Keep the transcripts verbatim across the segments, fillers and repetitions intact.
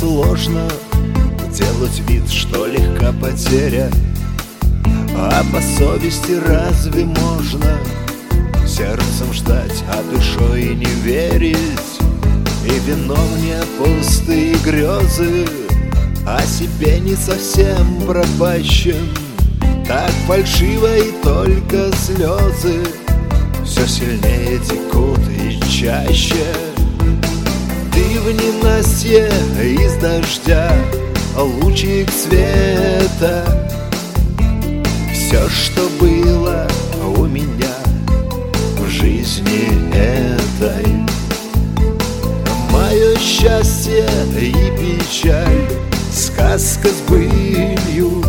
сложно делать вид, что легка потеря. А по совести разве можно сердцем ждать, а душой не верить? И вином не пустые грезы, о себе не совсем пропащен. Так фальшиво и только слезы все сильнее текут и чаще. Ты в ненастье из дождя, лучик света. Все, что было у меня в жизни этой, мое счастье и печаль, сказка с былью.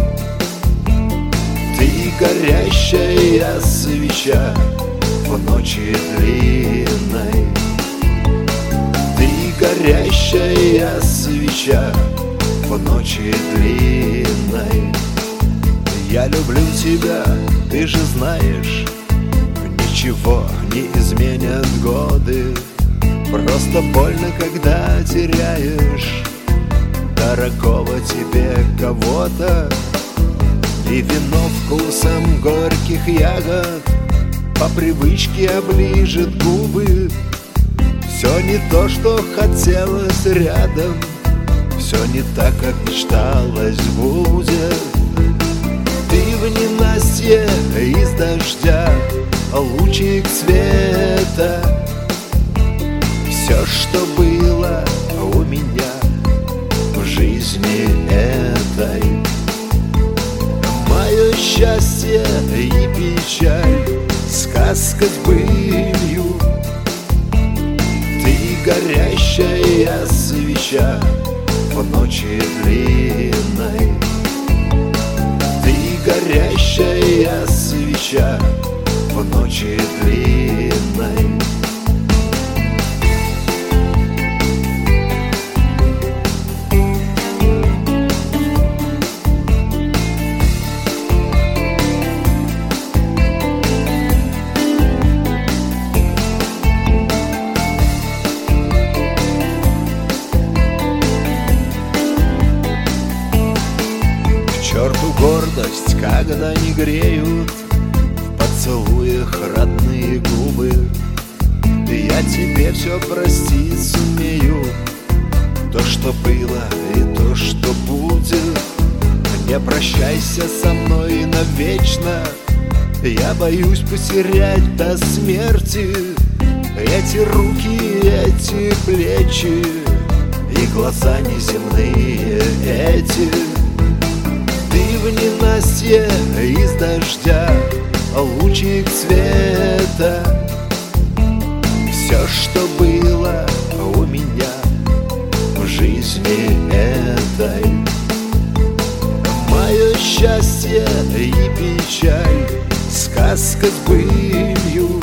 Ты горящая свеча в ночи длинной. Ты горящая свеча в ночи длинной. Я люблю тебя, ты же знаешь, ничего не изменят годы. Просто больно, когда теряешь дорогого тебе кого-то. И вино вкусом горьких ягод по привычке оближет губы. Все не то, что хотелось рядом, все не так, как мечталось будет. Ты в ненастье из дождя, лучик света. Все, что было у меня в жизни этой, мое счастье и печаль, сказка с былью. Ты горящая свеча в ночи длинной. Ты горящая свеча в ночи длинной. К черту гордость, когда не греют в поцелуях родные губы. Я тебе все простить сумею, то, что было и то, что будет. Не прощайся со мной навечно, я боюсь потерять до смерти эти руки, эти плечи и глаза неземные эти. Ты в ненастье из дождя, лучик света. Все, что было у меня в жизни этой, мое счастье и печаль, сказка с былью.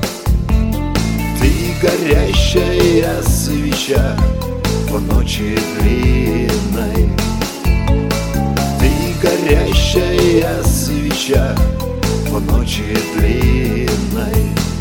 Ты горящая свеча в ночи длинной. Ты горящая свеча в ночи длинной.